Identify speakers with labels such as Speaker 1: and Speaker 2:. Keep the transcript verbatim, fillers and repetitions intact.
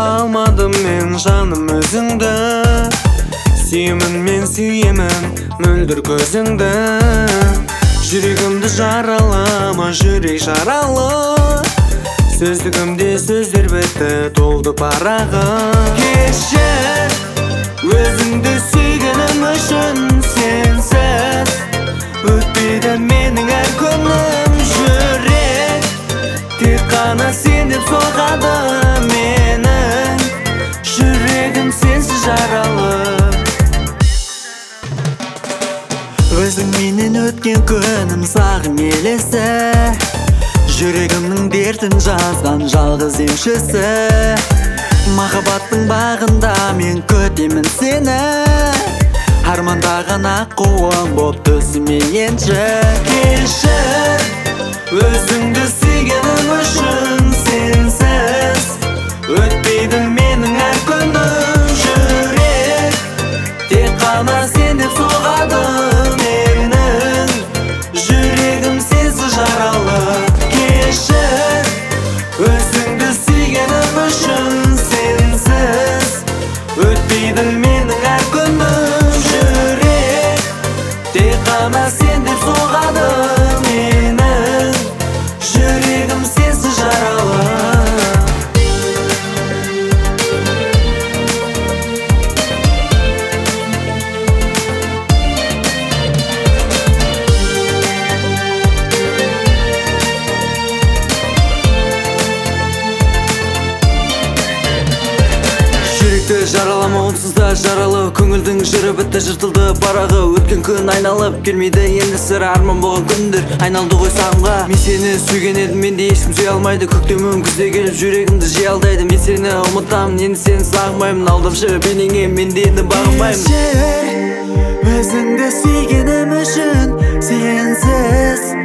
Speaker 1: almadım men жаным özüңdü. Suyumun men suyemem mөлдір көзіңді. Жүрегімді жаралама, жүрек жаралы. Сөздігімде сөздер бітті, толды парағы. Кешір өзіңді сүйгенім үшін, сенсіз өтпейді менің әр күнім. Жүрек тек қана сен деп соғады менің. Жүрегім сенсіз жаралы. Өзің менен өткен күнім сағым елесі. Жүрегімнің дертін жазған жалғыз емшісі. Махаббаттың бағында мен көтемін сені. Армандаған аққуым боп төсіме енші. Кешір өзіңді сүйгенім үшін, сенсіз өтпейді менің әр күнім. Жүрек тек қана сен деп соғады менің. Жүрегім сенсіз жаралы. Кешір өзіңді сүйгенім үшін, сенсіз өтпейді менің әр күнім. Жүрек тек қана сен деп соғады менің. Жүрегім сенсіз жаралы. Жүректі жаралама, онсыз да жаралы. Көңілдің жыры бітті, жыртылды парағы. Өткен күн айналып келмейді енді сірә. Арман болған күндер айналды ғой сағымға. Мен сені сүйген едім, менде ешкім сүйе алмайды. Көктемім күзде келіп жүрегімді жей алдайды. Мен сені ұмытамын, енді сені сағынбаймын. Алдамшы бейнеңе менде енді бағынбаймын. Кешір өзіңді сүйгенім үшін, сенсіз